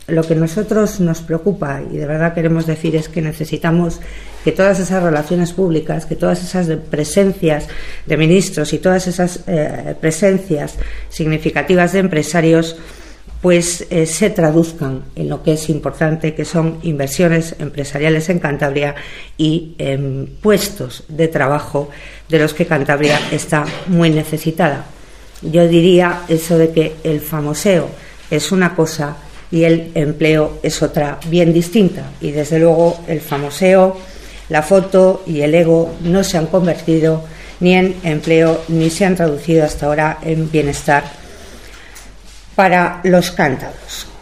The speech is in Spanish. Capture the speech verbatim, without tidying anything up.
lo que a nosotros nos preocupa y de verdad queremos decir es que necesitamos que todas esas relaciones públicas, que todas esas presencias de ministros y todas esas eh, presencias significativas de empresarios pues eh, se traduzcan en lo que es importante, que son inversiones empresariales en Cantabria y eh, puestos de trabajo de los que Cantabria está muy necesitada. Yo diría eso de que el famoseo es una cosa y el empleo es otra bien distinta, y desde luego el famoseo, la foto y el ego no se han convertido ni en empleo ni se han traducido hasta ahora en bienestar para los cántabros.